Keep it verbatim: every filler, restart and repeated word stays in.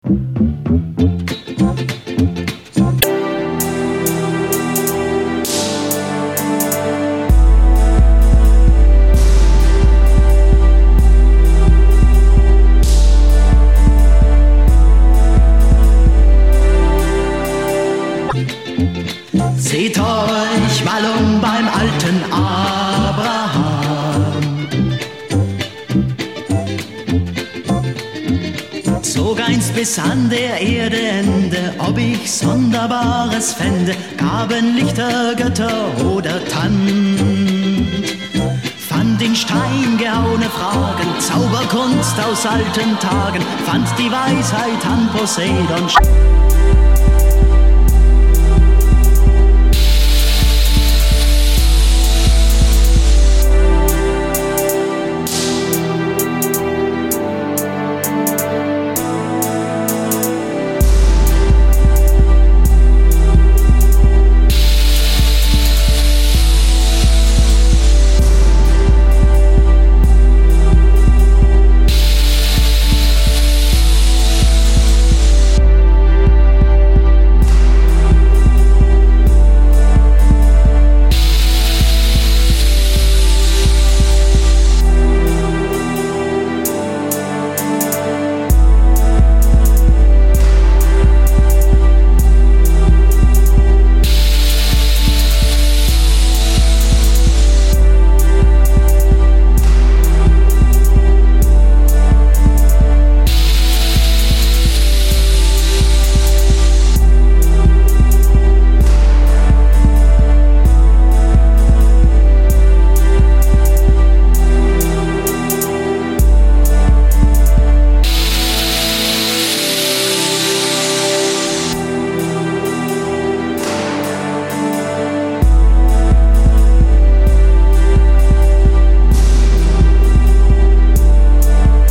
Seht euch mal um beim alten Abraham. Zog einst bis an der Erde Ende, ob ich Sonderbares fände, gaben Lichter, Götter oder Tand. Fand in Stein gehauene Fragen, Zauberkunst aus alten Tagen, fand die Weisheit an Poseidon.